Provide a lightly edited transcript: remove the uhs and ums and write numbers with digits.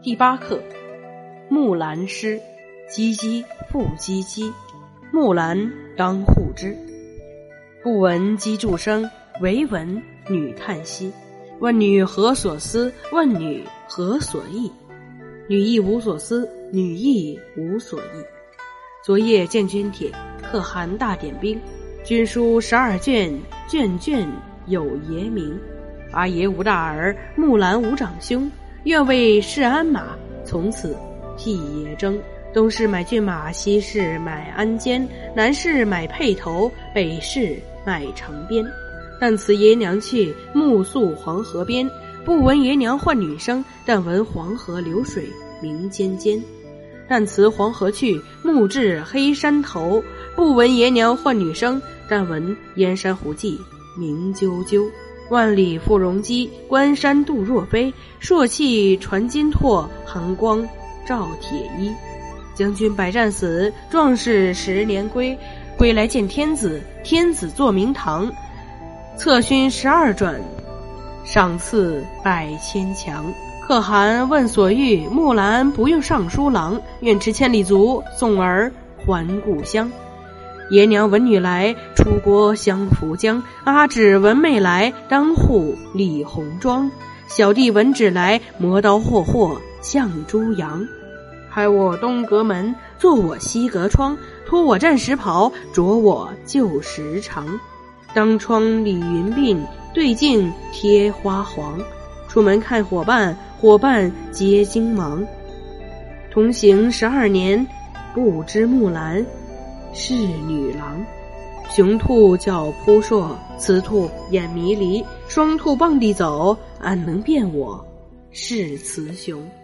第8课，木兰诗。唧唧复唧唧，木兰当户织。不闻机杼声，惟闻女叹息。问女何所思？问女何所忆？女亦无所思，女亦无所忆。昨夜见军帖，可汗大点兵。军书12卷，卷卷有爷名。阿爷无大儿，木兰无长兄。愿为市鞍马，从此替爷征。东市买骏马，西市买鞍鞯，南市买辔头，北市买城边。但辞爷娘去，暮宿黄河边。不闻爷娘唤女声，但闻黄河流水鸣溅溅。但辞黄河去，暮至黑山头。不闻爷娘唤女声，但闻燕山胡骑鸣啾啾。万里赴戎机，关山度若飞。朔气传金柝，寒光照铁衣。将军百战死，壮士10年归。归来见天子，天子坐明堂。策勋12转，赏赐100千强。可汗问所欲，木兰不用尚书郎。愿驰千里足，送儿还故乡。爷娘闻女来，出国相扶将。阿姊闻妹来，当户理红妆。小弟闻旨来，磨刀霍霍向猪羊。开我东阁门，坐我西阁窗。脱我战时袍，着我旧时裳。当窗理云鬓，对镜贴花黄。出门看伙伴，伙伴皆惊忙。同行12年，不知木兰是女郎。雄兔脚扑朔，雌兔眼迷离。双兔傍地走，安能辨我是雌雄？